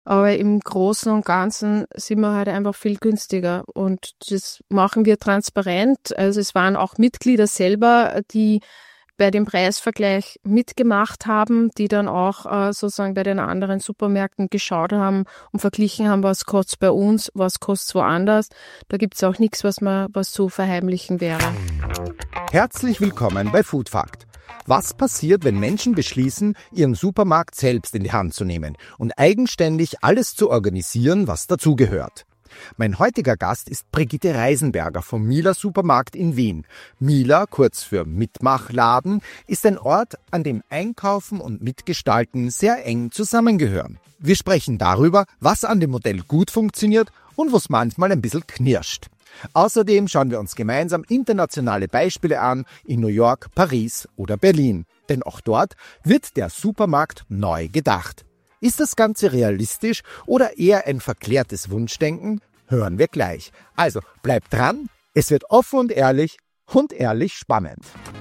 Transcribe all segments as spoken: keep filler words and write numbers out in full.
Aber im Großen und Ganzen sind wir halt einfach viel günstiger und das machen wir transparent. Also es waren auch Mitglieder selber, die bei dem Preisvergleich mitgemacht haben, die dann auch äh, sozusagen bei den anderen Supermärkten geschaut haben und verglichen haben, was kostet bei uns, was kostet woanders. Da gibt es auch nichts, was man was zu verheimlichen wäre. Herzlich willkommen bei Food Fact. Was passiert, wenn Menschen beschließen, ihren Supermarkt selbst in die Hand zu nehmen und eigenständig alles zu organisieren, was dazugehört? Mein heutiger Gast ist Brigitte Reisenberger vom Mila Supermarkt in Wien. Mila, kurz für Mitmachladen, ist ein Ort, an dem Einkaufen und Mitgestalten sehr eng zusammengehören. Wir sprechen darüber, was an dem Modell gut funktioniert und wo es manchmal ein bisschen knirscht. Außerdem schauen wir uns gemeinsam internationale Beispiele an in New York, Paris oder Berlin. Denn auch dort wird der Supermarkt neu gedacht. Ist das Ganze realistisch oder eher ein verklärtes Wunschdenken? Hören wir gleich. Also bleibt dran, es wird offen und ehrlich und ehrlich spannend.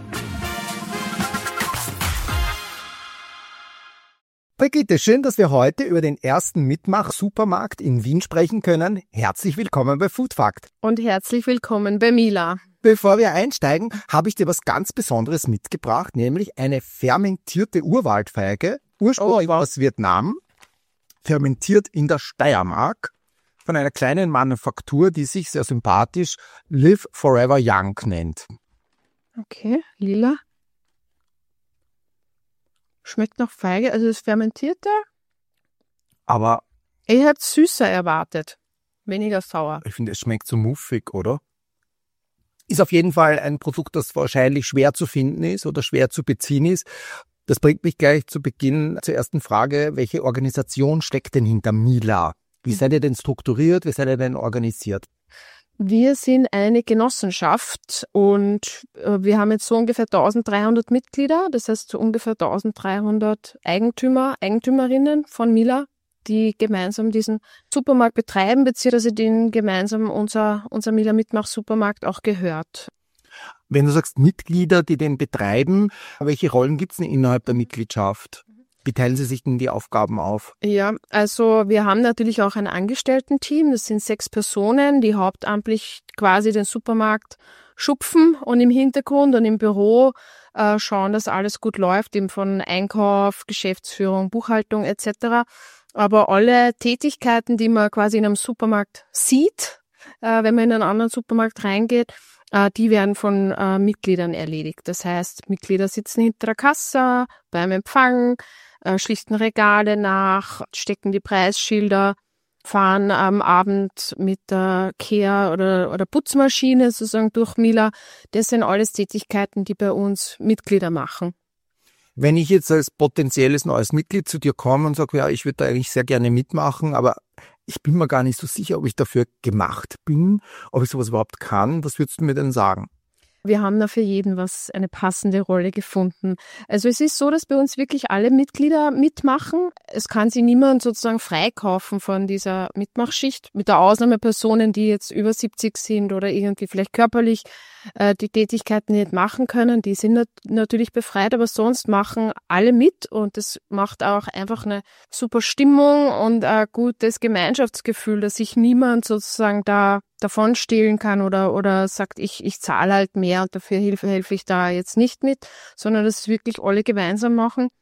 Brigitte, schön, dass wir heute über den ersten Mitmach-Supermarkt in Wien sprechen können. Herzlich willkommen bei Food Fact. Und herzlich willkommen bei Mila. Bevor wir einsteigen, habe ich dir was ganz Besonderes mitgebracht, nämlich eine fermentierte Urwaldfeige, ursprünglich oh, aus Vietnam, fermentiert in der Steiermark, von einer kleinen Manufaktur, die sich sehr sympathisch Live Forever Young nennt. Okay, lila. Schmeckt nach Feige, also das Fermentierte. Aber ich hätte süßer erwartet, weniger sauer. Ich finde, es schmeckt so muffig, oder? Ist auf jeden Fall ein Produkt, das wahrscheinlich schwer zu finden ist oder schwer zu beziehen ist. Das bringt mich gleich zu Beginn zur ersten Frage. Welche Organisation steckt denn hinter Mila? Wie seid ihr denn strukturiert? Wie seid ihr denn organisiert? Wir sind eine Genossenschaft und wir haben jetzt so ungefähr eintausenddreihundert Mitglieder, das heißt so ungefähr eintausenddreihundert Eigentümer, Eigentümerinnen von Mila, die gemeinsam diesen Supermarkt betreiben, beziehungsweise denen gemeinsam unser, unser Mila Mitmach-Supermarkt auch gehört. Wenn du sagst Mitglieder, die den betreiben, welche Rollen gibt es denn innerhalb der Mitgliedschaft? Wie teilen Sie sich denn die Aufgaben auf? Ja, also wir haben natürlich auch ein Angestellten-Team. Das sind sechs Personen, die hauptamtlich quasi den Supermarkt schupfen und im Hintergrund und im Büro äh, schauen, dass alles gut läuft, eben von Einkauf, Geschäftsführung, Buchhaltung et cetera. Aber alle Tätigkeiten, die man quasi in einem Supermarkt sieht, äh, wenn man in einen anderen Supermarkt reingeht, äh, die werden von äh, Mitgliedern erledigt. Das heißt, Mitglieder sitzen hinter der Kasse, beim Empfang, äh, schlichten Regale nach, stecken die Preisschilder, fahren am Abend mit der Kehr- oder, oder Putzmaschine sozusagen durch Mila. Das sind alles Tätigkeiten, die bei uns Mitglieder machen. Wenn ich jetzt als potenzielles neues Mitglied zu dir komme und sage, ja, ich würde da eigentlich sehr gerne mitmachen, aber ich bin mir gar nicht so sicher, ob ich dafür gemacht bin, ob ich sowas überhaupt kann, was würdest du mir denn sagen? Wir haben da für jeden was, eine passende Rolle gefunden. Also es ist so, dass bei uns wirklich alle Mitglieder mitmachen. Es kann sich niemand sozusagen freikaufen von dieser Mitmachschicht, mit der Ausnahme Personen, die jetzt über siebzig sind oder irgendwie vielleicht körperlich äh, die Tätigkeiten nicht machen können. Die sind nat- natürlich befreit, aber sonst machen alle mit und das macht auch einfach eine super Stimmung und ein gutes Gemeinschaftsgefühl, dass sich niemand sozusagen da davon stehlen kann oder oder sagt, ich ich zahle halt mehr und dafür helfe, helfe ich da jetzt nicht mit, sondern dass es wirklich alle gemeinsam machen.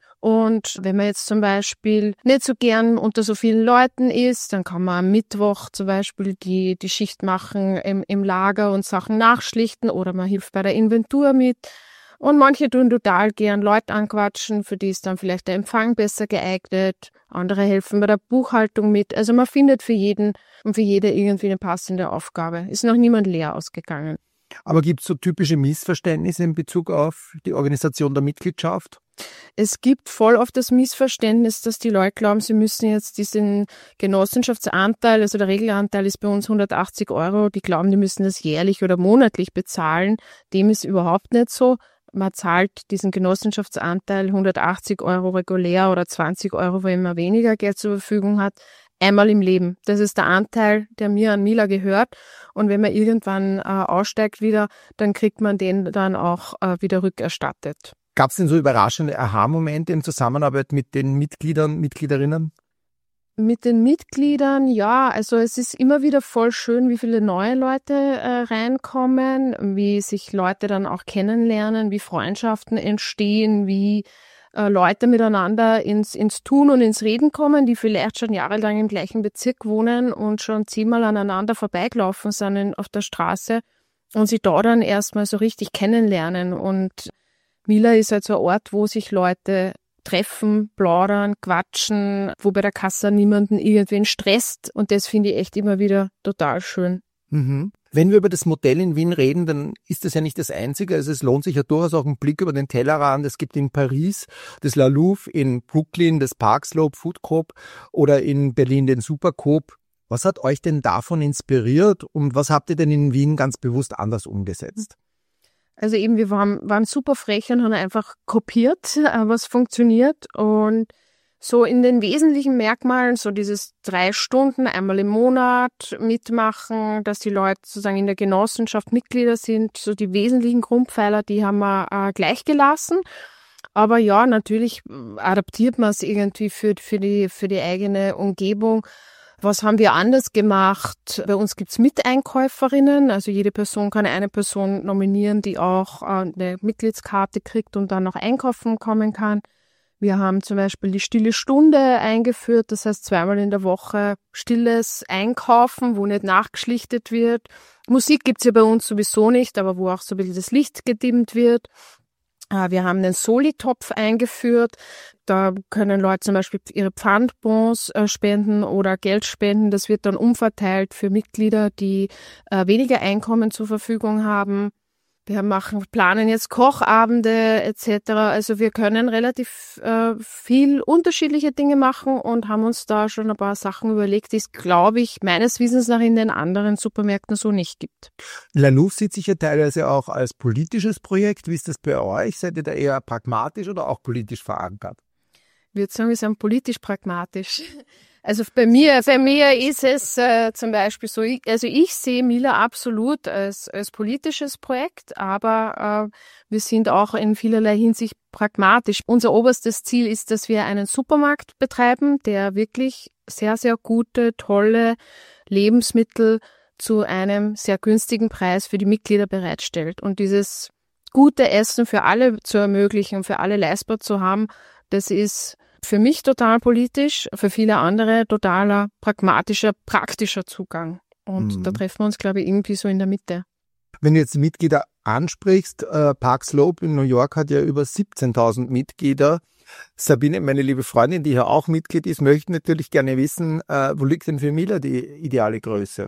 Und wenn man jetzt zum Beispiel nicht so gern unter so vielen Leuten ist, dann kann man am Mittwoch zum Beispiel die die Schicht machen im, im Lager und Sachen nachschlichten oder man hilft bei der Inventur mit. Und manche tun total gern Leute anquatschen, für die ist dann vielleicht der Empfang besser geeignet. Andere helfen bei der Buchhaltung mit. Also man findet für jeden und für jede irgendwie eine passende Aufgabe. Ist noch niemand leer ausgegangen. Aber gibt es so typische Missverständnisse in Bezug auf die Organisation der Mitgliedschaft? Es gibt voll oft das Missverständnis, dass die Leute glauben, sie müssen jetzt diesen Genossenschaftsanteil, also der Regelanteil ist bei uns hundertachtzig Euro, die glauben, die müssen das jährlich oder monatlich bezahlen. Dem ist überhaupt nicht so. Man zahlt diesen Genossenschaftsanteil hundertachtzig Euro regulär oder zwanzig Euro, wenn man weniger Geld zur Verfügung hat, einmal im Leben. Das ist der Anteil, der mir an Mila gehört. Und wenn man irgendwann äh, aussteigt wieder, dann kriegt man den dann auch äh, wieder rückerstattet. Gab es denn so überraschende Aha-Momente in Zusammenarbeit mit den Mitgliedern, Mitgliederinnen? Mit den Mitgliedern, ja, also es ist immer wieder voll schön, wie viele neue Leute äh, reinkommen, wie sich Leute dann auch kennenlernen, wie Freundschaften entstehen, wie äh, Leute miteinander ins, ins Tun und ins Reden kommen, die vielleicht schon jahrelang im gleichen Bezirk wohnen und schon zehnmal aneinander vorbeigelaufen sind in, auf der Straße und sie da dann erstmal so richtig kennenlernen. Und Mila ist halt so ein Ort, wo sich Leute treffen, plaudern, quatschen, wo bei der Kasse niemanden irgendwen stresst. Und das finde ich echt immer wieder total schön. Mhm. Wenn wir über das Modell in Wien reden, dann ist das ja nicht das Einzige. Also es lohnt sich ja durchaus auch ein Blick über den Tellerrand. Es gibt in Paris das La Louve, in Brooklyn das Park Slope Food Coop oder in Berlin den Super Coop. Was hat euch denn davon inspiriert und was habt ihr denn in Wien ganz bewusst anders umgesetzt? Also eben, wir waren, waren super frech und haben einfach kopiert, was funktioniert. Und so in den wesentlichen Merkmalen, so dieses drei Stunden einmal im Monat mitmachen, dass die Leute sozusagen in der Genossenschaft Mitglieder sind, so die wesentlichen Grundpfeiler, die haben wir äh, gleich gelassen. Aber ja, natürlich adaptiert man es irgendwie für, für die, für die eigene Umgebung. Was haben wir anders gemacht? Bei uns gibt's Miteinkäuferinnen, also jede Person kann eine Person nominieren, die auch eine Mitgliedskarte kriegt und dann noch einkaufen kommen kann. Wir haben zum Beispiel die stille Stunde eingeführt, das heißt zweimal in der Woche stilles Einkaufen, wo nicht nachgeschlichtet wird. Musik gibt's ja bei uns sowieso nicht, aber wo auch so ein bisschen das Licht gedimmt wird. Wir haben einen Soli-Topf eingeführt. Da können Leute zum Beispiel ihre Pfandbons spenden oder Geld spenden. Das wird dann umverteilt für Mitglieder, die weniger Einkommen zur Verfügung haben. Wir machen, planen jetzt Kochabende et cetera. Also wir können relativ äh, viel unterschiedliche Dinge machen und haben uns da schon ein paar Sachen überlegt, die es, glaube ich, meines Wissens nach in den anderen Supermärkten so nicht gibt. La Louve sieht sich ja teilweise auch als politisches Projekt. Wie ist das bei euch? Seid ihr da eher pragmatisch oder auch politisch verankert? Ich würde sagen, wir sind politisch pragmatisch. Also bei mir, bei mir ist es äh, zum Beispiel so, ich, also ich sehe Mila absolut als, als politisches Projekt, aber äh, wir sind auch in vielerlei Hinsicht pragmatisch. Unser oberstes Ziel ist, dass wir einen Supermarkt betreiben, der wirklich sehr, sehr gute, tolle Lebensmittel zu einem sehr günstigen Preis für die Mitglieder bereitstellt. Und dieses gute Essen für alle zu ermöglichen, für alle leistbar zu haben, das ist für mich total politisch, für viele andere totaler pragmatischer, praktischer Zugang. Und mhm. da treffen wir uns, glaube ich, irgendwie so in der Mitte. Wenn du jetzt Mitglieder ansprichst, äh, Park Slope in New York hat ja über siebzehntausend Mitglieder. Sabine, meine liebe Freundin, die hier auch Mitglied ist, möchte natürlich gerne wissen, äh, wo liegt denn für Mila die ideale Größe?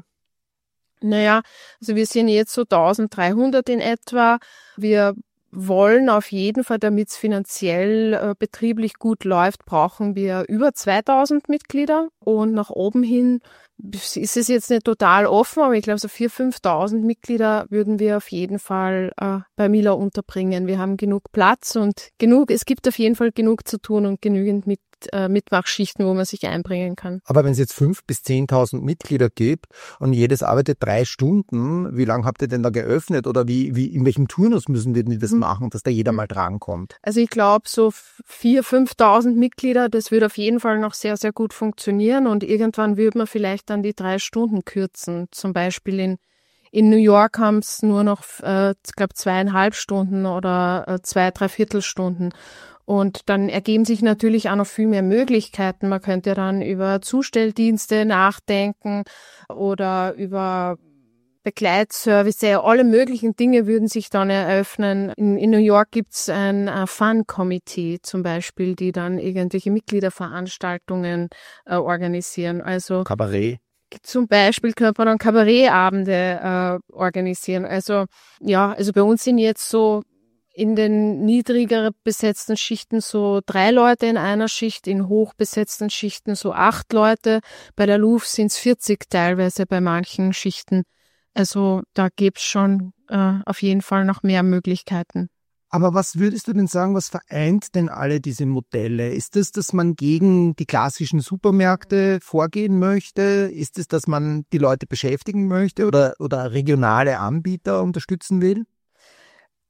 Naja, also wir sind jetzt so eintausenddreihundert in etwa. Wir wollen auf jeden Fall, damit es finanziell äh, betrieblich gut läuft, brauchen wir über zweitausend Mitglieder und nach oben hin ist es jetzt nicht total offen, aber ich glaube so viertausend, fünftausend Mitglieder würden wir auf jeden Fall äh, bei Mila unterbringen. Wir haben genug Platz und genug, es gibt auf jeden Fall genug zu tun und genügend mit, äh, Mitmachschichten, wo man sich einbringen kann. Aber wenn es jetzt fünftausend bis zehntausend Mitglieder gibt und jedes arbeitet drei Stunden, wie lange habt ihr denn da geöffnet oder wie, wie in welchem Turnus müssen die das mhm. machen, dass da jeder mal drankommt? Also ich glaube so viertausend, fünftausend Mitglieder, das würde auf jeden Fall noch sehr, sehr gut funktionieren und irgendwann würde man vielleicht dann die drei Stunden kürzen. Zum Beispiel in, in New York haben es nur noch, äh, ich glaube, zweieinhalb Stunden oder äh, zwei, dreiviertel Stunden. Und dann ergeben sich natürlich auch noch viel mehr Möglichkeiten. Man könnte dann über Zustelldienste nachdenken oder über Begleitservice, alle möglichen Dinge würden sich dann eröffnen. In, in New York gibt's ein uh, Fun-Committee zum Beispiel, die dann irgendwelche Mitgliederveranstaltungen äh, organisieren. Also Kabarett. Zum Beispiel könnte man dann Kabarettabende äh, organisieren. Also ja, also bei uns sind jetzt so in den niedriger besetzten Schichten so drei Leute in einer Schicht, in hoch besetzten Schichten so acht Leute. Bei der Louve sind es vierzig teilweise bei manchen Schichten. Also da gibt's schon äh, auf jeden Fall noch mehr Möglichkeiten. Aber was würdest du denn sagen, was vereint denn alle diese Modelle? Ist es, dass man gegen die klassischen Supermärkte vorgehen möchte? Ist es, dass man die Leute beschäftigen möchte oder, oder regionale Anbieter unterstützen will?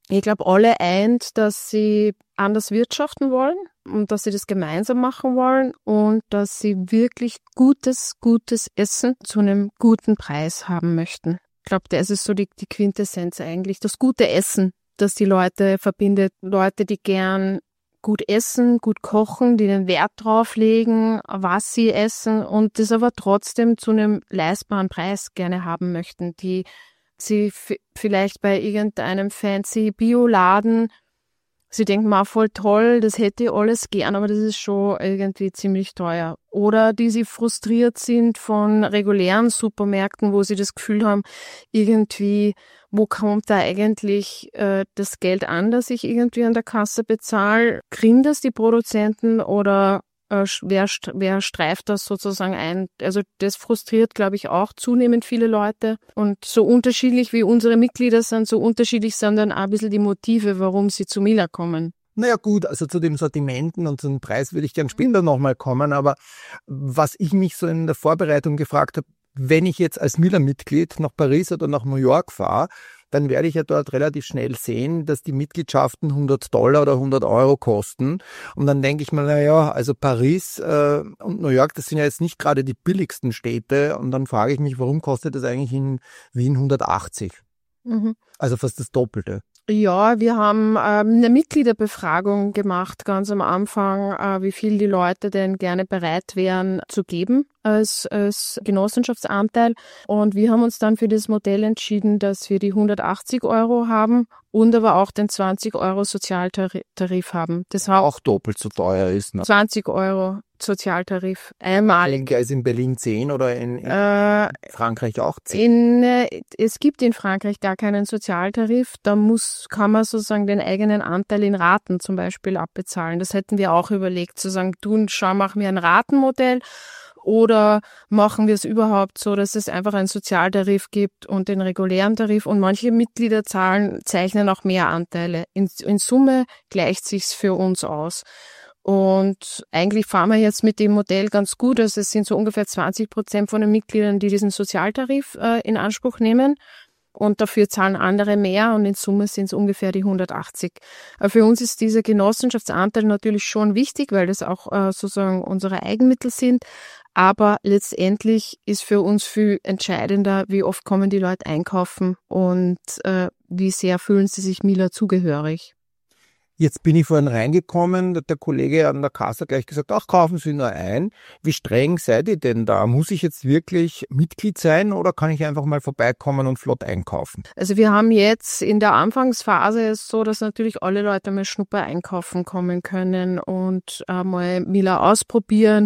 ich glaube, alle eint, dass sie anders wirtschaften wollen und dass sie das gemeinsam machen wollen und dass sie wirklich gutes, gutes Essen zu einem guten Preis haben möchten. Ich glaube, das ist so die, die Quintessenz eigentlich. Das gute Essen, das die Leute verbindet. Leute, die gern gut essen, gut kochen, die den Wert drauf legen, was sie essen und das aber trotzdem zu einem leistbaren Preis gerne haben möchten, die sie f- vielleicht bei irgendeinem fancy Bioladen, sie denken mal voll toll, das hätte ich alles gern, aber das ist schon irgendwie ziemlich teuer. Oder die sie frustriert sind von regulären Supermärkten, wo sie das Gefühl haben, irgendwie, wo kommt da eigentlich äh, das Geld an, das ich irgendwie an der Kasse bezahle? Kriegen das die Produzenten oder äh, wer, wer streift das sozusagen ein? Also das frustriert, glaube ich, auch zunehmend viele Leute. Und so unterschiedlich wie unsere Mitglieder sind, so unterschiedlich sind dann auch ein bisschen die Motive, warum sie zu Mila kommen. Naja gut, also zu den Sortimenten und zum Preis würde ich gern später nochmal kommen, aber was ich mich so in der Vorbereitung gefragt habe, wenn ich jetzt als Mila-Mitglied nach Paris oder nach New York fahre, dann werde ich ja dort relativ schnell sehen, dass die Mitgliedschaften hundert Dollar oder hundert Euro kosten. Und dann denke ich mir, naja, also Paris äh, und New York, das sind ja jetzt nicht gerade die billigsten Städte. Und dann frage ich mich, warum kostet das eigentlich in Wien hundertachtzig? Mhm. Also fast das Doppelte. Ja, wir haben ähm, eine Mitgliederbefragung gemacht ganz am Anfang, äh, wie viel die Leute denn gerne bereit wären zu geben als, als Genossenschaftsanteil. Und wir haben uns dann für das Modell entschieden, dass wir die hundertachtzig Euro haben und aber auch den zwanzig Euro Sozialtarif haben. Das war auch doppelt so teuer ist. Ne? zwanzig Euro Sozialtarif einmalig. Ist in Berlin zehn oder in, in äh, Frankreich auch zehn? In, äh, es gibt in Frankreich gar keinen Sozialtarif. Da muss, kann man sozusagen den eigenen Anteil in Raten zum Beispiel abbezahlen. Das hätten wir auch überlegt, zu sagen, du, schau, machen wir ein Ratenmodell oder machen wir es überhaupt so, dass es einfach einen Sozialtarif gibt und den regulären Tarif und manche Mitglieder zahlen, zeichnen auch mehr Anteile. In, in Summe gleicht sich's für uns aus. Und eigentlich fahren wir jetzt mit dem Modell ganz gut. Also es sind so ungefähr zwanzig Prozent von den Mitgliedern, die diesen Sozialtarif äh, in Anspruch nehmen. Und dafür zahlen andere mehr und in Summe sind es ungefähr die hundertachtzig. Aber für uns ist dieser Genossenschaftsanteil natürlich schon wichtig, weil das auch äh, sozusagen unsere Eigenmittel sind. Aber letztendlich ist für uns viel entscheidender, wie oft kommen die Leute einkaufen und äh, wie sehr fühlen sie sich Mila zugehörig. Jetzt bin ich vorhin reingekommen, der Kollege an der Kasse gleich gesagt, ach, kaufen Sie nur ein. Wie streng seid ihr denn da? Muss ich jetzt wirklich Mitglied sein oder kann ich einfach mal vorbeikommen und flott einkaufen? Also wir haben jetzt in der Anfangsphase es so, dass natürlich alle Leute mal Schnupper einkaufen kommen können und äh, mal Mila ausprobieren.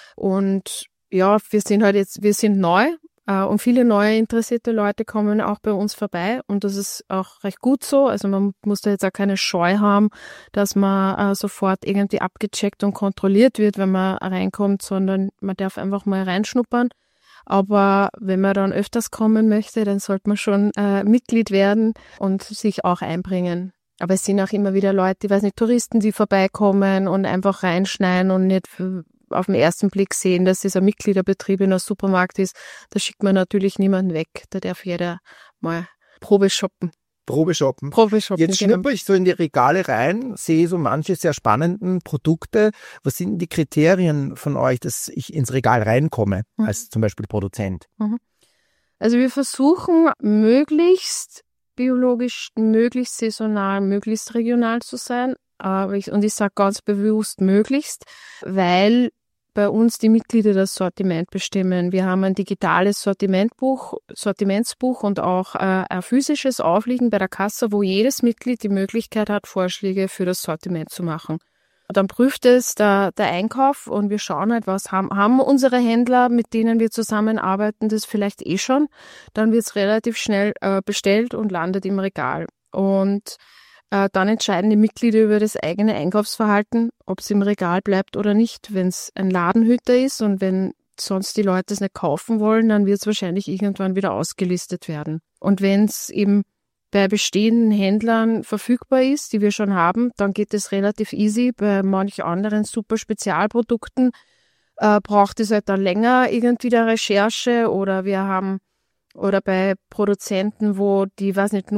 Und ja, wir sind halt jetzt, wir sind neu. Und viele neue interessierte Leute kommen auch bei uns vorbei und das ist auch recht gut so. Also man muss da jetzt auch keine Scheu haben, dass man äh, sofort irgendwie abgecheckt und kontrolliert wird, wenn man reinkommt, sondern man darf einfach mal reinschnuppern. Aber wenn man dann öfters kommen möchte, dann sollte man schon äh, Mitglied werden und sich auch einbringen. Aber es sind auch immer wieder Leute, ich weiß nicht, Touristen, die vorbeikommen und einfach reinschneiden und nicht für auf den ersten Blick sehen, dass es ein Mitgliederbetrieb in einem Supermarkt ist, da schickt man natürlich niemanden weg. Da darf jeder mal Probe shoppen. Probe shoppen. Probe shoppen. Jetzt schnupper ich so in die Regale rein, sehe so manche sehr spannenden Produkte. Was sind die Kriterien von euch, dass ich ins Regal reinkomme, mhm. als zum Beispiel Produzent? Mhm. Also wir versuchen möglichst biologisch, möglichst saisonal, möglichst regional zu sein. Und ich sage ganz bewusst möglichst, weil bei uns die Mitglieder das Sortiment bestimmen. Wir haben ein digitales Sortimentbuch, Sortimentsbuch und auch äh, ein physisches Aufliegen bei der Kasse, wo jedes Mitglied die Möglichkeit hat, Vorschläge für das Sortiment zu machen. Und dann prüft es der, der Einkauf und wir schauen halt, was haben, haben unsere Händler, mit denen wir zusammenarbeiten, das vielleicht eh schon. Dann wird es relativ schnell äh, bestellt und landet im Regal. Und dann entscheiden die Mitglieder über das eigene Einkaufsverhalten, ob es im Regal bleibt oder nicht. Wenn es ein Ladenhüter ist und wenn sonst die Leute es nicht kaufen wollen, dann wird es wahrscheinlich irgendwann wieder ausgelistet werden. Und wenn es eben bei bestehenden Händlern verfügbar ist, die wir schon haben, dann geht es relativ easy. Bei manch anderen super Spezialprodukten äh, braucht es halt dann länger irgendwie der Recherche oder wir haben oder bei Produzenten, wo die, weiß nicht, nur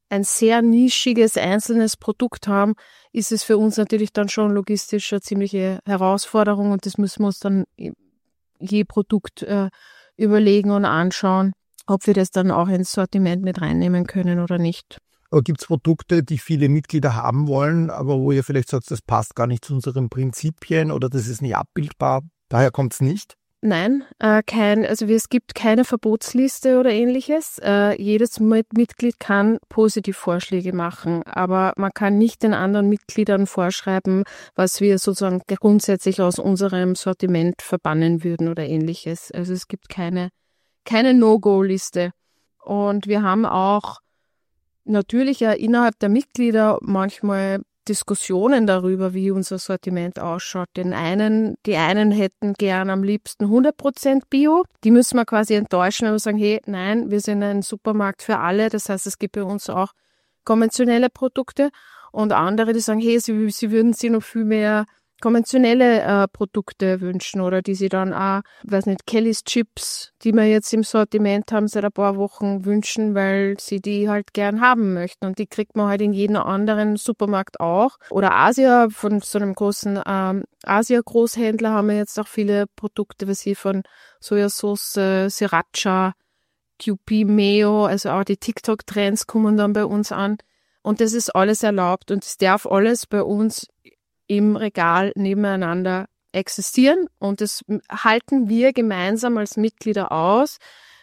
ein sehr nischiges, einzelnes Produkt haben, ist es für uns natürlich dann schon logistisch eine ziemliche Herausforderung und das müssen wir uns dann je Produkt äh, überlegen und anschauen, ob wir das dann auch ins Sortiment mit reinnehmen können oder nicht. Aber gibt es Produkte, die viele Mitglieder haben wollen, aber wo ihr vielleicht sagt, das passt gar nicht zu unseren Prinzipien oder das ist nicht abbildbar, daher kommt es nicht? Nein, äh, kein, also es gibt keine Verbotsliste oder ähnliches. Äh, jedes Mitglied kann Positivvorschläge machen, aber man kann nicht den anderen Mitgliedern vorschreiben, was wir sozusagen grundsätzlich aus unserem Sortiment verbannen würden oder ähnliches. Also es gibt keine, keine No-Go-Liste. Und wir haben auch natürlich ja innerhalb der Mitglieder manchmal Diskussionen darüber, wie unser Sortiment ausschaut. Den einen, die einen hätten gern am liebsten hundert Prozent Bio. Die müssen wir quasi enttäuschen und sagen, hey, nein, wir sind ein Supermarkt für alle. Das heißt, es gibt bei uns auch konventionelle Produkte. Und andere, die sagen, hey, sie, sie würden sich noch viel mehr konventionelle äh, Produkte wünschen oder die sie dann auch, weiß nicht, Kellys Chips, die wir jetzt im Sortiment haben, seit ein paar Wochen wünschen, weil sie die halt gern haben möchten und die kriegt man halt in jedem anderen Supermarkt auch. Oder Asia, von so einem großen ähm, Asia-Großhändler haben wir jetzt auch viele Produkte, was sie von Sojasauce, äh, Sriracha, Kewpie, Mayo, also auch die TikTok-Trends kommen dann bei uns an und das ist alles erlaubt und es darf alles bei uns im Regal nebeneinander existieren und das halten wir gemeinsam als Mitglieder aus,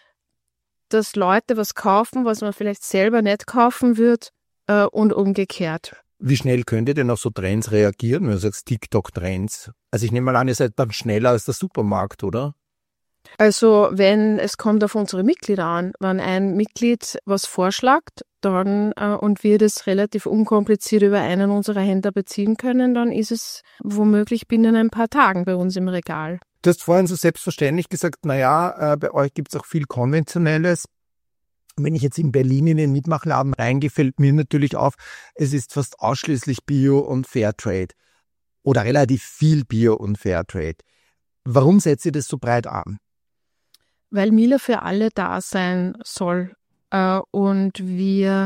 dass Leute was kaufen, was man vielleicht selber nicht kaufen wird äh, und umgekehrt. Wie schnell könnt ihr denn auf so Trends reagieren, wenn du sagst TikTok-Trends? Also ich nehme mal an, ihr seid dann schneller als der Supermarkt, oder? Also wenn, es kommt auf unsere Mitglieder an, wenn ein Mitglied was vorschlägt, dann äh, und wir das relativ unkompliziert über einen unserer Händler beziehen können, dann ist es womöglich binnen ein paar Tagen bei uns im Regal. Du hast vorhin so selbstverständlich gesagt, naja, äh, bei euch gibt es auch viel Konventionelles. Wenn ich jetzt in Berlin in den Mitmachladen reingehe, fällt mir natürlich auf, es ist fast ausschließlich Bio und Fairtrade oder relativ viel Bio und Fairtrade. Warum setzt ihr das so breit an? Weil Mila für alle da sein soll. Äh, und wir...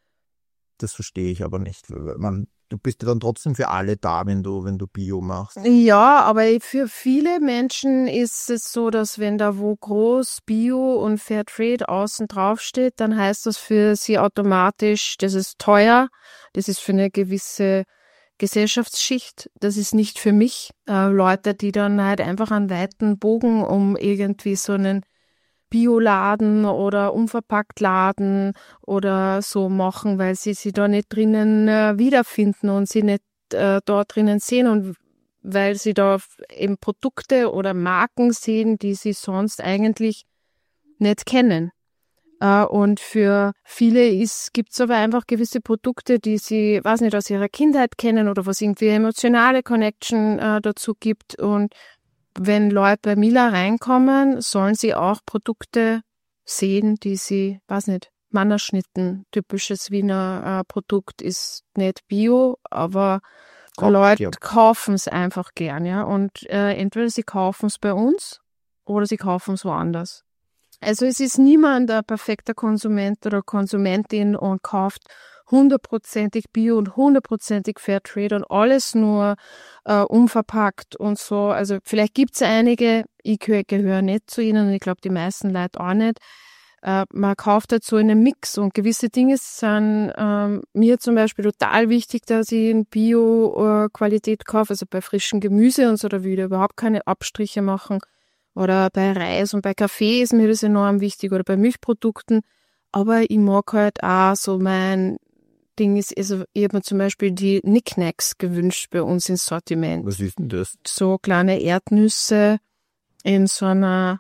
Das verstehe ich aber nicht. Man, du bist ja dann trotzdem für alle da, wenn du, wenn du Bio machst. Ja, aber für viele Menschen ist es so, dass wenn da wo groß Bio und Fairtrade außen drauf steht, dann heißt das für sie automatisch, das ist teuer, das ist für eine gewisse Gesellschaftsschicht, das ist nicht für mich. Äh, Leute, die dann halt einfach einen weiten Bogen um irgendwie so einen Bioladen oder Unverpacktladen oder so machen, weil sie sich da nicht drinnen äh, wiederfinden und sie nicht äh, dort drinnen sehen und weil sie da eben Produkte oder Marken sehen, die sie sonst eigentlich nicht kennen. Uh, und für viele gibt es aber einfach gewisse Produkte, die sie, weiß nicht, aus ihrer Kindheit kennen oder was irgendwie emotionale Connection uh, dazu gibt. Und wenn Leute bei Mila reinkommen, sollen sie auch Produkte sehen, die sie, weiß nicht, Mannerschnitten, typisches Wiener uh, Produkt, ist nicht Bio, aber Kauft, Leute ja. kaufen es einfach gern, ja. Und uh, entweder sie kaufen es bei uns oder sie kaufen es woanders. Also es ist niemand ein perfekter Konsument oder Konsumentin und kauft hundertprozentig Bio und hundertprozentig Fairtrade und alles nur äh, unverpackt und so. Also vielleicht gibt es einige, ich gehöre nicht zu ihnen und ich glaube die meisten Leute auch nicht. Äh, man kauft halt so in einem Mix und gewisse Dinge sind ähm, mir zum Beispiel total wichtig, dass ich in Bio-Qualität äh, kaufe, also bei frischem Gemüse und so, da will ich überhaupt keine Abstriche machen. Oder bei Reis und bei Kaffee ist mir das enorm wichtig oder bei Milchprodukten. Aber ich mag halt auch so mein Ding ist, also ich habe mir zum Beispiel die Knickknacks gewünscht bei uns ins Sortiment. Was ist denn das? So kleine Erdnüsse in so einer,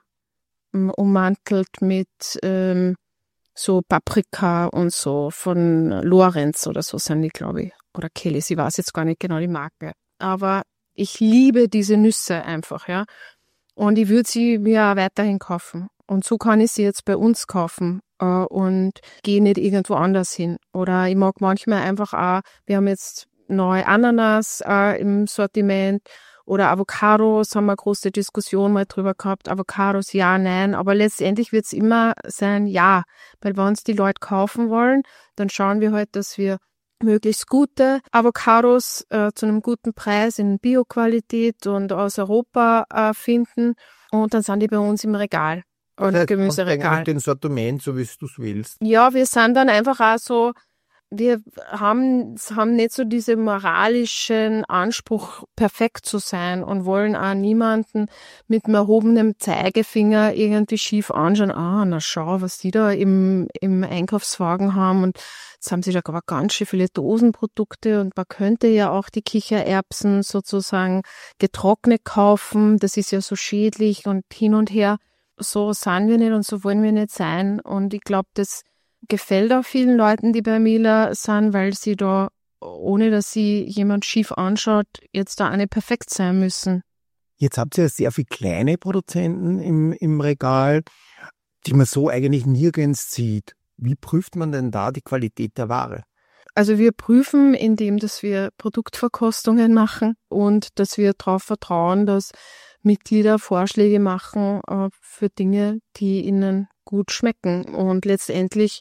ummantelt mit ähm, so Paprika und so von Lorenz oder so sind die, glaube ich. Oder Kellys, ich weiß jetzt gar nicht genau die Marke. Aber ich liebe diese Nüsse einfach, ja. Und ich würde sie mir auch weiterhin kaufen. Und so kann ich sie jetzt bei uns kaufen äh, und gehe nicht irgendwo anders hin. Oder ich mag manchmal einfach auch, wir haben jetzt neue Ananas äh, im Sortiment Oder Avocados, haben wir eine große Diskussion mal drüber gehabt. Avocados, ja, nein. Aber letztendlich wird es immer sein, ja. Weil wenn uns die Leute kaufen wollen, dann schauen wir halt, dass wir möglichst gute Avocados äh, zu einem guten Preis in Bio-Qualität und aus Europa äh, finden. Und dann sind die bei uns im Regal. Oder das heißt, Gemüseregal. Den Sortiment, so wie du es willst. Ja, wir sind dann einfach auch so, wir haben, haben nicht so diesen moralischen Anspruch, perfekt zu sein und wollen auch niemanden mit einem erhobenen Zeigefinger irgendwie schief anschauen. Ah, na schau, was die da im, im Einkaufswagen haben. Und jetzt haben sie da aber ganz schön viele Dosenprodukte und man könnte ja auch die Kichererbsen sozusagen getrocknet kaufen. Das ist ja so schädlich und hin und her. So sind wir nicht und so wollen wir nicht sein. Und ich glaube, das gefällt auch vielen Leuten, die bei Mila sind, weil sie da, ohne dass sie jemand schief anschaut, jetzt da auch nicht perfekt sein müssen. Jetzt habt ihr ja sehr viele kleine Produzenten im, im Regal, die man so eigentlich nirgends sieht. Wie prüft man denn da die Qualität der Ware? Also wir prüfen, indem dass wir Produktverkostungen machen und dass wir darauf vertrauen, dass Mitglieder Vorschläge machen äh, für Dinge, die ihnen gut schmecken. Und letztendlich,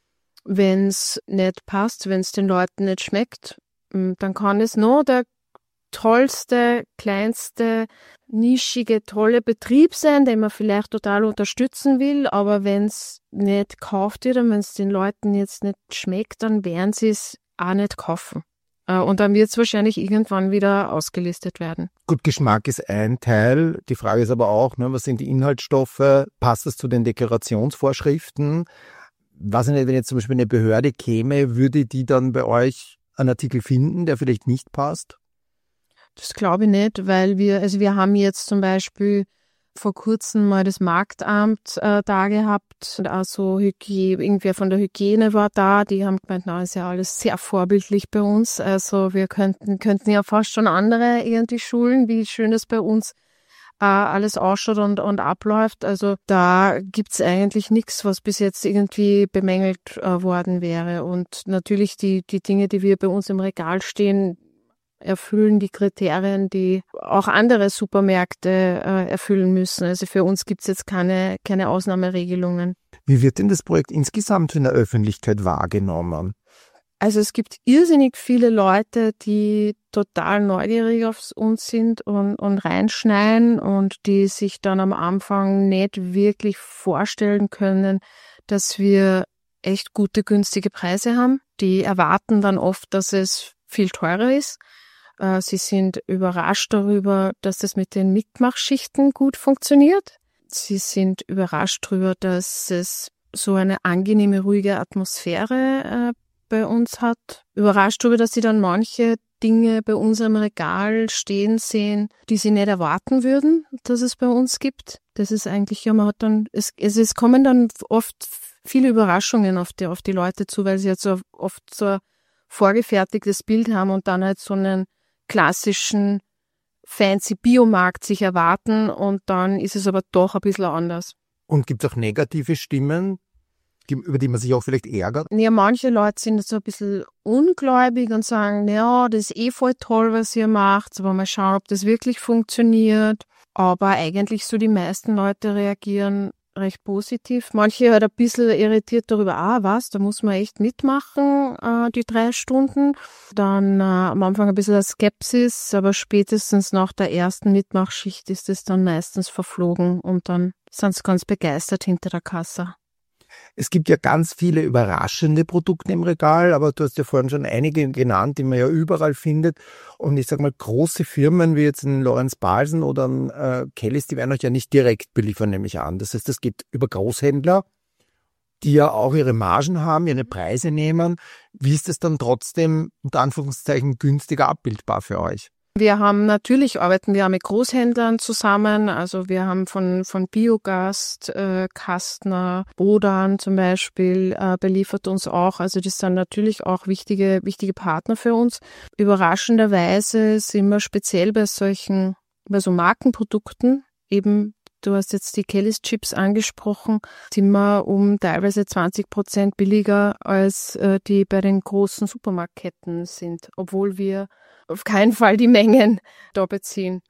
wenn es nicht passt, wenn es den Leuten nicht schmeckt, dann kann es nur der tollste, kleinste, nischige, tolle Betrieb sein, den man vielleicht total unterstützen will. Aber wenn es nicht gekauft wird und wenn es den Leuten jetzt nicht schmeckt, dann werden sie es auch nicht kaufen. Und dann wird es wahrscheinlich irgendwann wieder ausgelistet werden. Gut, Geschmack ist ein Teil. Die Frage ist aber auch, ne, was sind die Inhaltsstoffe? Passt das zu den Deklarationsvorschriften? Was nicht, wenn jetzt zum Beispiel eine Behörde käme, würde die dann bei euch einen Artikel finden, der vielleicht nicht passt? Das glaube ich nicht, weil wir, also wir haben jetzt zum Beispiel vor kurzem mal das Marktamt äh, da gehabt und auch so Hygiene, irgendwer von der Hygiene war da, die haben gemeint, na, ist ja alles sehr vorbildlich bei uns, also wir könnten könnten ja fast schon andere irgendwie schulen, wie schön es bei uns äh, alles ausschaut und, und abläuft, also da gibt's eigentlich nichts, was bis jetzt irgendwie bemängelt äh, worden wäre und natürlich die die Dinge, die wir bei uns im Regal stehen, erfüllen die Kriterien, die auch andere Supermärkte äh, erfüllen müssen. Also für uns gibt es jetzt keine, keine Ausnahmeregelungen. Wie wird denn das Projekt insgesamt in der Öffentlichkeit wahrgenommen? Also es gibt irrsinnig viele Leute, die total neugierig auf uns sind und, und reinschneiden und die sich dann am Anfang nicht wirklich vorstellen können, dass wir echt gute, günstige Preise haben. Die erwarten dann oft, dass es viel teurer ist. Sie sind überrascht darüber, dass das mit den Mitmachschichten gut funktioniert. Sie sind überrascht darüber, dass es so eine angenehme, ruhige Atmosphäre äh, bei uns hat. Überrascht darüber, dass sie dann manche Dinge bei unserem Regal stehen sehen, die sie nicht erwarten würden, dass es bei uns gibt. Das ist eigentlich, ja, man hat dann, es, es, es kommen dann oft viele Überraschungen auf die, auf die Leute zu, weil sie jetzt so oft so ein vorgefertigtes Bild haben und dann halt so einen klassischen fancy Biomarkt sich erwarten und dann ist es aber doch ein bisschen anders. Und gibt es auch negative Stimmen, die, über die man sich auch vielleicht ärgert? Ja, manche Leute sind so ein bisschen ungläubig und sagen, ja, das ist eh voll toll, was ihr macht, aber mal schauen, ob das wirklich funktioniert. Aber eigentlich so die meisten Leute reagieren recht positiv. Manche halt ein bisschen irritiert darüber, ah, was, da muss man echt mitmachen, äh, die drei Stunden. Dann äh, am Anfang ein bisschen Skepsis, aber spätestens nach der ersten Mitmachschicht ist es dann meistens verflogen und dann sind sie ganz begeistert hinter der Kasse. Es gibt ja ganz viele überraschende Produkte im Regal, aber du hast ja vorhin schon einige genannt, die man ja überall findet. Und ich sag mal, große Firmen wie jetzt ein Lorenz Balsen oder ein äh, Kellys, die werden euch ja nicht direkt beliefern, nehme ich an. Das heißt, das geht über Großhändler, die ja auch ihre Margen haben, ihre Preise nehmen. Wie ist es dann trotzdem, unter Anführungszeichen, günstiger abbildbar für euch? Wir haben natürlich, arbeiten wir auch mit Großhändlern zusammen, also wir haben von von Biogast, äh, Kastner, Bodan zum Beispiel äh, beliefert uns auch, also das sind natürlich auch wichtige wichtige Partner für uns. Überraschenderweise sind wir speziell bei solchen, bei so Markenprodukten, eben du hast jetzt die Kellys Chips angesprochen, sind wir um teilweise zwanzig Prozent billiger als äh, die bei den großen Supermarktketten sind, obwohl wir auf keinen Fall die Mengen da beziehen.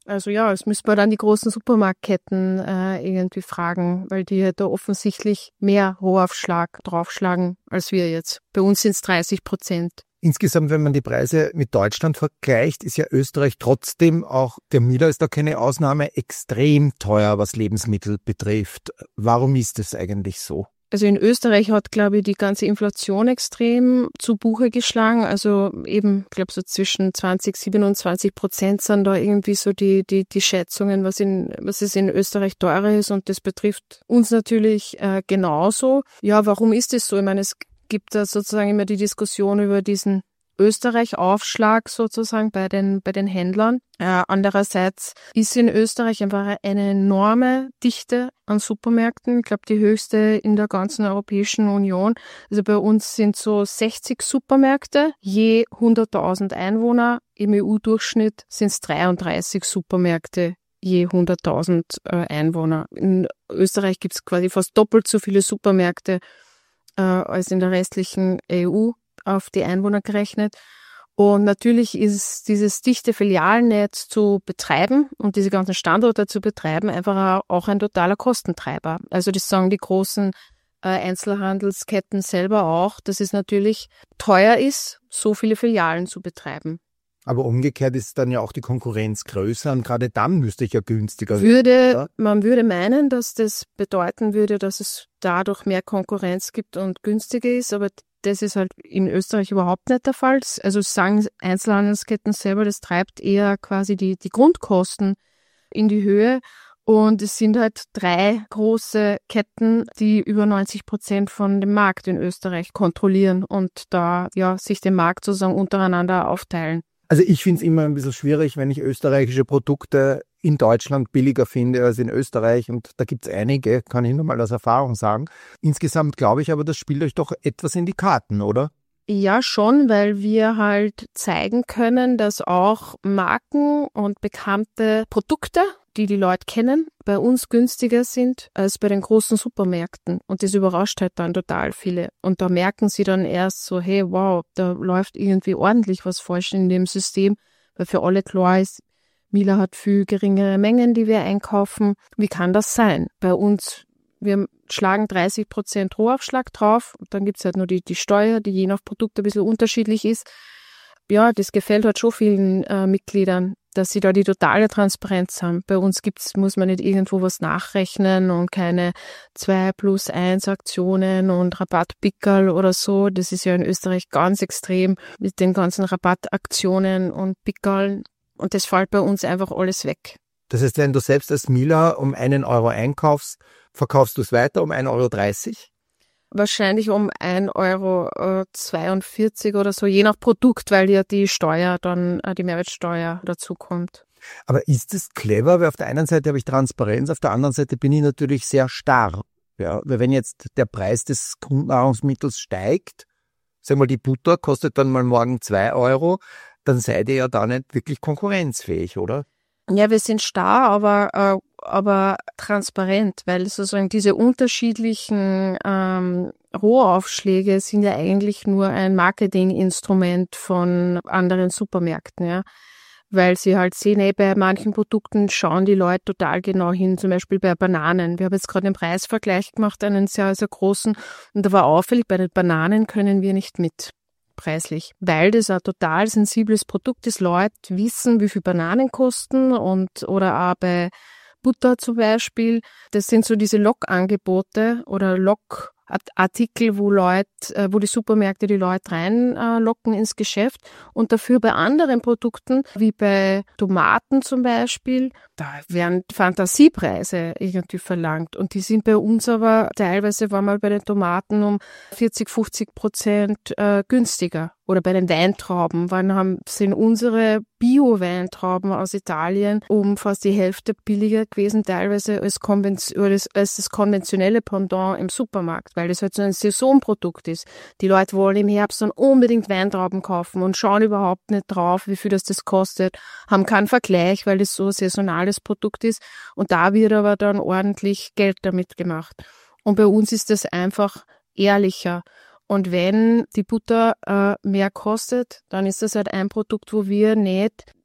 Also ja, das müssen wir dann die großen Supermarktketten äh, irgendwie fragen, weil die ja da offensichtlich mehr Rohaufschlag draufschlagen als wir jetzt. Bei uns sind es dreißig Prozent. Insgesamt, wenn man die Preise mit Deutschland vergleicht, ist ja Österreich trotzdem auch, der Miller ist da keine Ausnahme, extrem teuer, was Lebensmittel betrifft. Warum ist das eigentlich so? Also in Österreich hat, glaube ich, die ganze Inflation extrem zu Buche geschlagen. Also eben, ich glaube, so zwischen zwanzig, siebenundzwanzig Prozent sind da irgendwie so die, die, die Schätzungen, was in, was es in Österreich teurer ist. Und das betrifft uns natürlich äh, genauso. Ja, warum ist das so? Ich meine, es gibt da sozusagen immer die Diskussion über diesen Österreich-Aufschlag sozusagen bei den, bei den Händlern. Äh, andererseits ist in Österreich einfach eine enorme Dichte an Supermärkten. Ich glaube, die höchste in der ganzen Europäischen Union. Also bei uns sind so sechzig Supermärkte je hunderttausend Einwohner. Im E U-Durchschnitt sind es dreiunddreißig Supermärkte je hunderttausend äh, Einwohner. In Österreich gibt es quasi fast doppelt so viele Supermärkte äh, als in der restlichen E U. Auf die Einwohner gerechnet. Und natürlich ist dieses dichte Filialnetz zu betreiben und diese ganzen Standorte zu betreiben einfach auch ein totaler Kostentreiber. Also das sagen die großen äh, Einzelhandelsketten selber auch, dass es natürlich teuer ist, so viele Filialen zu betreiben. Aber umgekehrt ist dann ja auch die Konkurrenz größer und gerade dann müsste ich ja günstiger würde. werden. Man würde meinen, dass das bedeuten würde, dass es dadurch mehr Konkurrenz gibt und günstiger ist, aber das ist halt in Österreich überhaupt nicht der Fall. Also sagen Einzelhandelsketten selber, das treibt eher quasi die, die Grundkosten in die Höhe. Und es sind halt drei große Ketten, die über neunzig Prozent von dem Markt in Österreich kontrollieren und da ja sich den Markt sozusagen untereinander aufteilen. Also ich finde es immer ein bisschen schwierig, wenn ich österreichische Produkte in Deutschland billiger finde als in Österreich. Und da gibt es einige, kann ich nur mal aus Erfahrung sagen. Insgesamt glaube ich aber, das spielt euch doch etwas in die Karten, oder? Ja, schon, weil wir halt zeigen können, dass auch Marken und bekannte Produkte, die die Leute kennen, bei uns günstiger sind als bei den großen Supermärkten. Und das überrascht halt dann total viele. Und da merken sie dann erst so, hey, wow, da läuft irgendwie ordentlich was falsch in dem System, weil für alle klar ist, Miller hat viel geringere Mengen, die wir einkaufen. Wie kann das sein? Bei uns, wir schlagen dreißig Prozent Rohaufschlag drauf und dann gibt's halt nur die, die Steuer, die je nach Produkt ein bisschen unterschiedlich ist. Ja, das gefällt halt schon vielen äh, Mitgliedern, dass sie da die totale Transparenz haben. Bei uns gibt's, muss man nicht irgendwo was nachrechnen und keine zwei plus eins Aktionen und Rabattpickerl oder so. Das ist ja in Österreich ganz extrem mit den ganzen Rabattaktionen und Pickerln. Und das fällt bei uns einfach alles weg. Das heißt, wenn du selbst als Miller um einen Euro einkaufst, verkaufst du es weiter um ein Euro dreißig? Wahrscheinlich um ein Euro zweiundvierzig oder so, je nach Produkt, weil ja die Steuer dann, die Mehrwertsteuer dazu kommt. Aber ist das clever? Weil auf der einen Seite habe ich Transparenz, auf der anderen Seite bin ich natürlich sehr starr. Ja, weil wenn jetzt der Preis des Grundnahrungsmittels steigt, sagen wir mal, die Butter kostet dann mal morgen zwei Euro, dann seid ihr ja da nicht wirklich konkurrenzfähig, oder? Ja, wir sind starr, aber, äh, aber transparent, weil sozusagen diese unterschiedlichen ähm, Rohaufschläge sind ja eigentlich nur ein Marketinginstrument von anderen Supermärkten, ja. Weil sie halt sehen, ey, bei manchen Produkten schauen die Leute total genau hin, zum Beispiel bei Bananen. Wir haben jetzt gerade einen Preisvergleich gemacht, einen sehr, sehr großen, und da war auffällig, bei den Bananen können wir nicht mit. Preislich, weil das ein total sensibles Produkt ist. Leute wissen, wie viel Bananen kosten und oder auch bei Butter zum Beispiel. Das sind so diese Lockangebote oder Lockartikel, wo Leute, wo die Supermärkte die Leute reinlocken ins Geschäft. Und dafür bei anderen Produkten, wie bei Tomaten zum Beispiel, da werden Fantasiepreise irgendwie verlangt. Und die sind bei uns aber teilweise, war mal bei den Tomaten um vierzig, fünfzig Prozent äh, günstiger. Oder bei den Weintrauben, wann haben, sind unsere Bio-Weintrauben aus Italien um fast die Hälfte billiger gewesen, teilweise als, konvention- als, als das konventionelle Pendant im Supermarkt, weil das halt so ein Saisonprodukt ist. Die Leute wollen im Herbst dann unbedingt Weintrauben kaufen und schauen überhaupt nicht drauf, wie viel das das kostet, haben keinen Vergleich, weil das so ein saisonales Produkt ist. Und da wird aber dann ordentlich Geld damit gemacht. Und bei uns ist das einfach ehrlicher. Und wenn die Butter äh, mehr kostet, dann ist das halt ein Produkt, wo wir nicht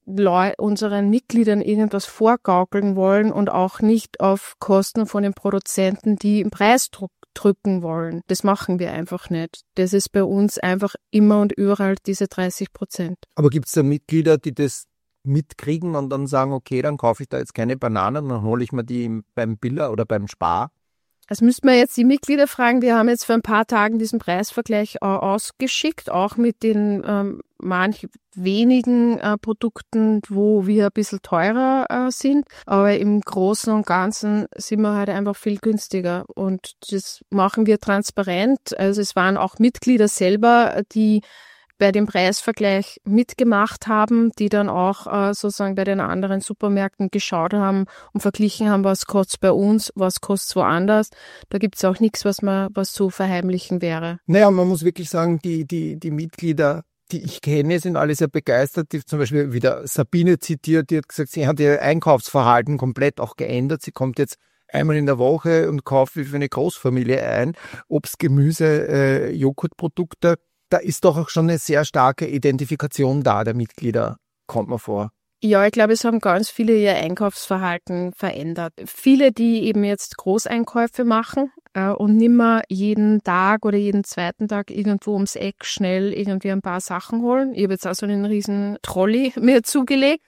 Leu- unseren Mitgliedern irgendwas vorgaukeln wollen und auch nicht auf Kosten von den Produzenten, die im Preisdruck drücken wollen. Das machen wir einfach nicht. Das ist bei uns einfach immer und überall diese dreißig Prozent. Aber gibt es da Mitglieder, die das mitkriegen und dann sagen, okay, dann kaufe ich da jetzt keine Bananen, dann hole ich mir die beim Biller oder beim Spar? Also müssten wir jetzt die Mitglieder fragen. Wir haben jetzt vor ein paar Tagen diesen Preisvergleich äh, ausgeschickt, auch mit den ähm, manch wenigen äh, Produkten, wo wir ein bisschen teurer äh, sind. Aber im Großen und Ganzen sind wir halt einfach viel günstiger. Und das machen wir transparent. Also es waren auch Mitglieder selber, die bei dem Preisvergleich mitgemacht haben, die dann auch äh, sozusagen bei den anderen Supermärkten geschaut haben und verglichen haben, was kostet bei uns, was kostet woanders. Da gibt es auch nichts, was man was zu verheimlichen wäre. Naja, man muss wirklich sagen, die, die, die Mitglieder, die ich kenne, sind alle sehr begeistert. Die zum Beispiel wieder Sabine zitiert, die hat gesagt, sie hat ihr Einkaufsverhalten komplett auch geändert. Sie kommt jetzt einmal in der Woche und kauft wie für eine Großfamilie ein. Obst, Gemüse, äh, Joghurtprodukte. Da ist doch auch schon eine sehr starke Identifikation da der Mitglieder, kommt mir vor. Ja, ich glaube, es haben ganz viele ihr Einkaufsverhalten verändert. Viele, die eben jetzt Großeinkäufe machen äh, und nimmer jeden Tag oder jeden zweiten Tag irgendwo ums Eck schnell irgendwie ein paar Sachen holen. Ich habe jetzt auch so einen riesen Trolley mir zugelegt.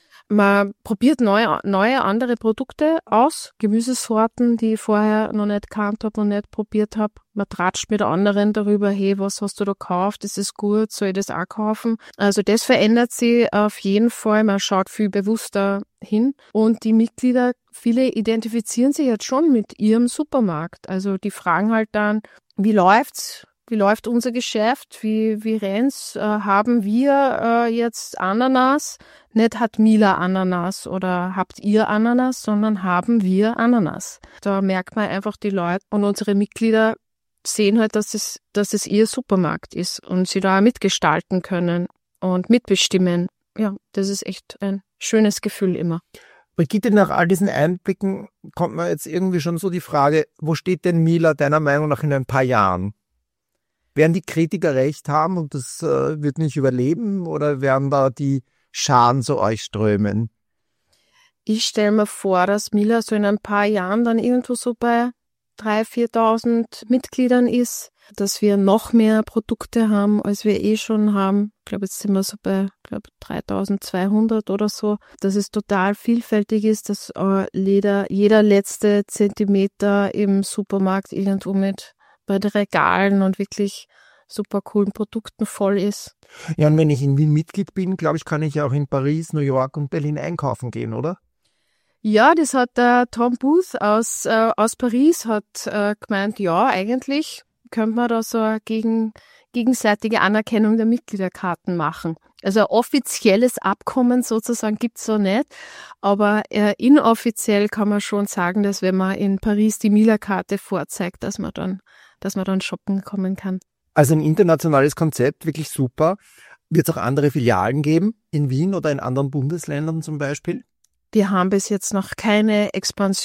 Man probiert neue, neue andere Produkte aus, Gemüsesorten, die ich vorher noch nicht gekannt habe und nicht probiert habe. Man tratscht mit anderen darüber, hey, was hast du da gekauft? Ist das gut? Soll ich das auch kaufen? Also das verändert sich auf jeden Fall. Man schaut viel bewusster hin. Und die Mitglieder, viele identifizieren sich jetzt schon mit ihrem Supermarkt. Also die fragen halt dann, wie läuft's? Wie läuft unser Geschäft? Wie, wie rennt's? Äh, haben wir äh, jetzt Ananas? Nicht hat Mila Ananas oder habt ihr Ananas, sondern haben wir Ananas. Da merkt man einfach die Leute und unsere Mitglieder sehen halt, dass es, dass es ihr Supermarkt ist und sie da mitgestalten können und mitbestimmen. Ja, das ist echt ein schönes Gefühl immer. Brigitte, nach all diesen Einblicken kommt mir jetzt irgendwie schon so die Frage, wo steht denn Mila deiner Meinung nach in ein paar Jahren? Werden die Kritiker recht haben und das äh, wird nicht überleben oder werden da die Scharen zu euch strömen? Ich stelle mir vor, dass Mila so in ein paar Jahren dann irgendwo so bei dreitausend, viertausend Mitgliedern ist, dass wir noch mehr Produkte haben, als wir eh schon haben. Ich glaube, jetzt sind wir so bei ich glaube, dreitausendzweihundert oder so. Dass es total vielfältig ist, dass äh, jeder, jeder letzte Zentimeter im Supermarkt irgendwo mit bei den Regalen und wirklich super coolen Produkten voll ist. Ja, und wenn ich in Wien Mitglied bin, glaube ich, kann ich ja auch in Paris, New York und Berlin einkaufen gehen, oder? Ja, das hat der Tom Booth aus, äh, aus Paris hat äh, gemeint, ja, eigentlich könnte man da so eine gegen, gegenseitige Anerkennung der Mitgliederkarten machen. Also ein offizielles Abkommen sozusagen gibt's so nicht, aber äh, inoffiziell kann man schon sagen, dass wenn man in Paris die Mila-Karte vorzeigt, dass man dann, dass man dann shoppen kommen kann. Also ein internationales Konzept, wirklich super. Wird es auch andere Filialen geben, in Wien oder in anderen Bundesländern zum Beispiel? Wir haben bis jetzt noch keine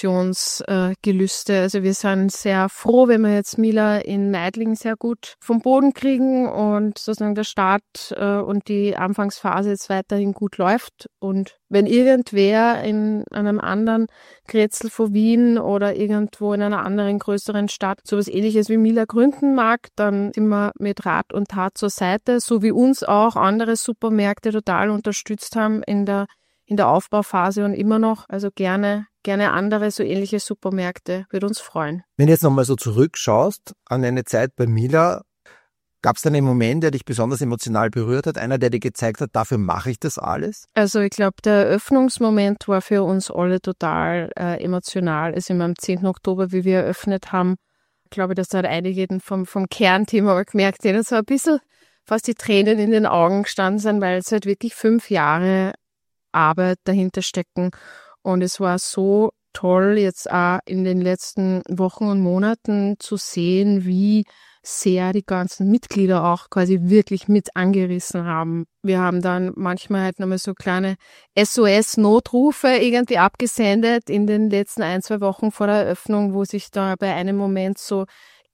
Expansionsgelüste. Äh, also wir sind sehr froh, wenn wir jetzt Mila in Meidling sehr gut vom Boden kriegen und sozusagen der Start äh, und die Anfangsphase jetzt weiterhin gut läuft. Und wenn irgendwer in einem anderen Kretzel von Wien oder irgendwo in einer anderen größeren Stadt sowas Ähnliches wie Mila gründen mag, dann sind wir mit Rat und Tat zur Seite, so wie uns auch andere Supermärkte total unterstützt haben in der in der Aufbauphase und immer noch, also gerne, gerne andere so ähnliche Supermärkte, würde uns freuen. Wenn du jetzt nochmal so zurückschaust an eine Zeit bei Mila, gab es da einen Moment, der dich besonders emotional berührt hat, einer, der dir gezeigt hat, dafür mache ich das alles? Also ich glaube, der Eröffnungsmoment war für uns alle total äh, emotional. Also immer am zehnten Oktober, wie wir eröffnet haben, glaube ich, dass da einige vom, vom Kernthema gemerkt haben, so ein bisschen fast die Tränen in den Augen gestanden sind, weil es halt wirklich fünf Jahre Arbeit dahinter stecken. Und es war so toll, jetzt auch in den letzten Wochen und Monaten zu sehen, wie sehr die ganzen Mitglieder auch quasi wirklich mit angerissen haben. Wir haben dann manchmal halt nochmal so kleine S O S-Notrufe irgendwie abgesendet in den letzten ein, zwei Wochen vor der Eröffnung, wo sich da bei einem Moment so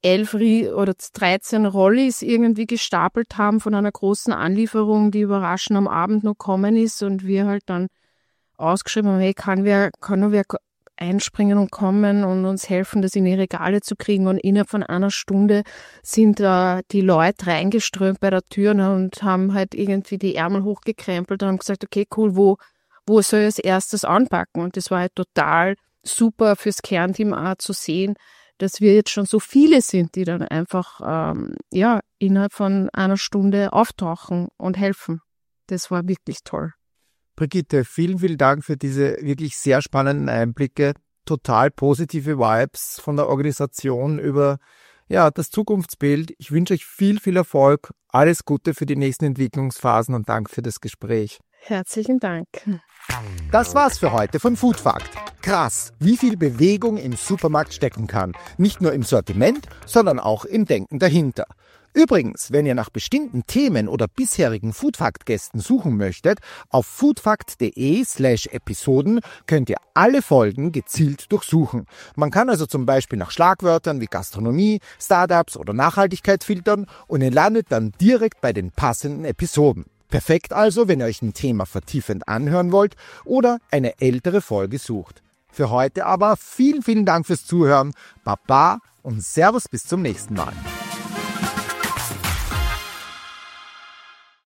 elf oder dreizehn Rollis irgendwie gestapelt haben von einer großen Anlieferung, die überraschend am Abend noch gekommen ist und wir halt dann ausgeschrieben haben, hey, kann wer, kann nur wer einspringen und kommen und uns helfen, das in die Regale zu kriegen. Und innerhalb von einer Stunde sind äh, die Leute reingeströmt bei der Tür und haben halt irgendwie die Ärmel hochgekrempelt und haben gesagt, okay, cool, wo, wo soll ich als erstes anpacken? Und das war halt total super fürs Kernteam auch zu sehen, dass wir jetzt schon so viele sind, die dann einfach ähm, ja innerhalb von einer Stunde auftauchen und helfen. Das war wirklich toll. Brigitte, vielen, vielen Dank für diese wirklich sehr spannenden Einblicke. Total positive Vibes von der Organisation über ja, das Zukunftsbild. Ich wünsche euch viel, viel Erfolg. Alles Gute für die nächsten Entwicklungsphasen und danke für das Gespräch. Herzlichen Dank. Das war's für heute von Food Fact. Krass, wie viel Bewegung im Supermarkt stecken kann. Nicht nur im Sortiment, sondern auch im Denken dahinter. Übrigens, wenn ihr nach bestimmten Themen oder bisherigen Foodfact-Gästen suchen möchtet, auf foodfact.de slash Episoden könnt ihr alle Folgen gezielt durchsuchen. Man kann also zum Beispiel nach Schlagwörtern wie Gastronomie, Startups oder Nachhaltigkeit filtern und ihr landet dann direkt bei den passenden Episoden. Perfekt also, wenn ihr euch ein Thema vertiefend anhören wollt oder eine ältere Folge sucht. Für heute aber vielen, vielen Dank fürs Zuhören. Baba und Servus bis zum nächsten Mal.